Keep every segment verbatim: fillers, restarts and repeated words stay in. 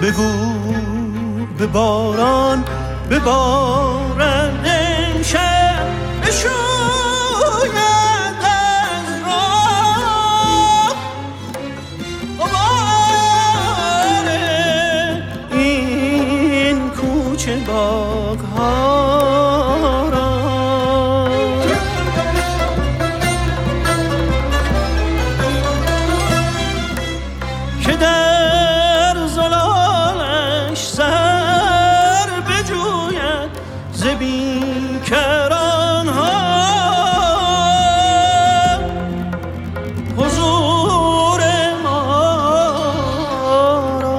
بگو به باران ببارد امشب بشوید از راه غبار این کوچه باغ‌ها را که در زلالش سر بجوید ز بیکران ها حضور ما را.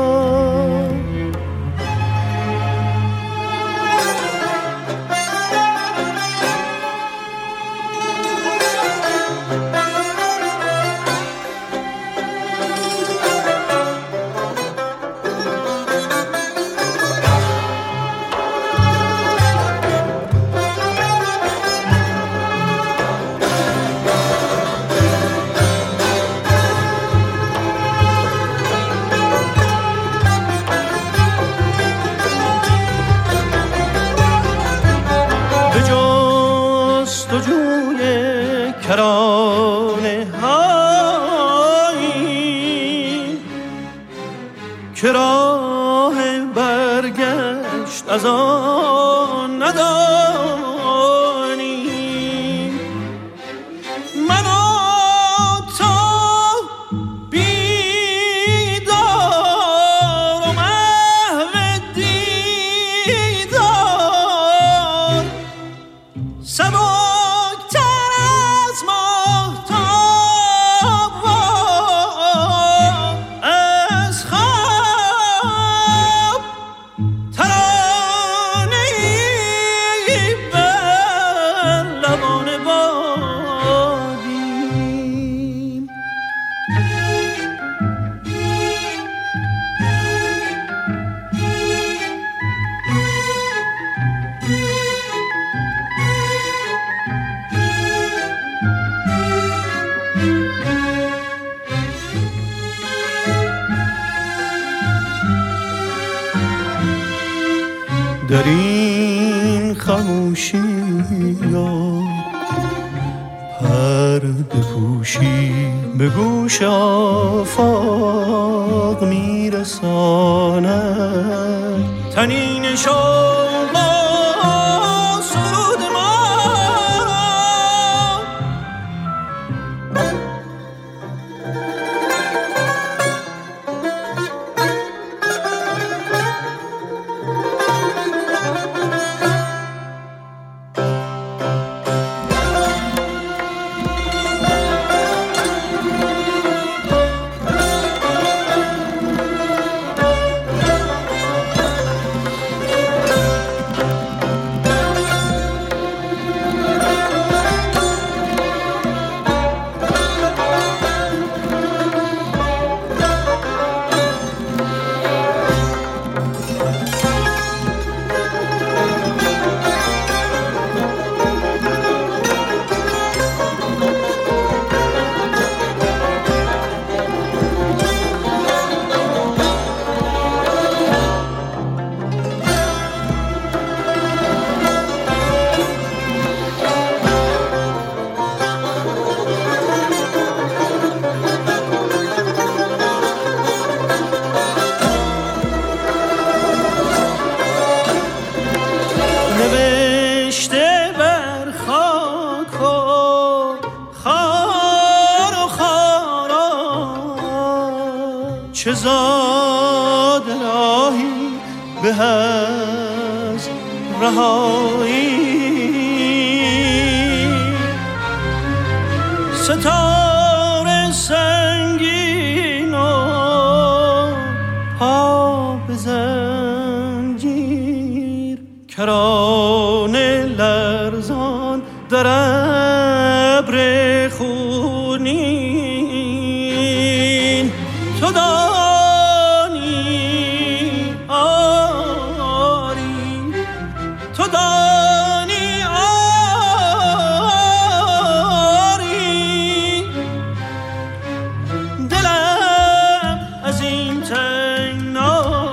به جستجوی کرانه هایی که راه برگشت از آن ندانیم من و تو بیدار و محو دیدار سبکتر از ماهتاب و از خواب ترانه‌ای بر لبان بادیم. در این خاموشی یا پرده پوشی به گوش آفاق میرساند تنین شوق و سرود ما نوشته بر خاک و خار و خارا چه زاد راهی به از رهایی ستاره سنگین و پا به زنجیر کرانه لرزان در ابر خونین تو دانی آری تو دانی آری دلم از این تنگنا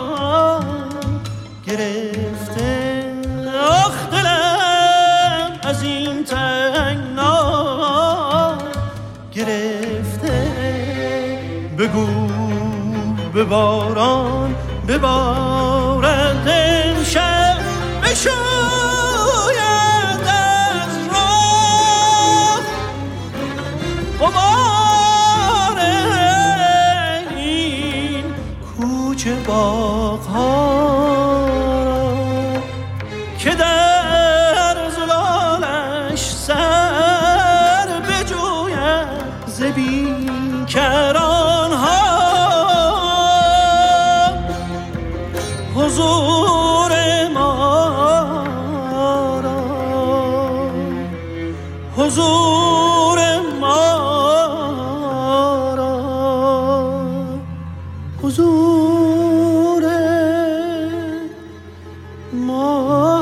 بگو به باران ببارد امشب بشاید از راه غبار این کوچه باغ‌ها را که در زلالش سر بجوید ز بیکران ها حضور ما را حضور ما را حضور ما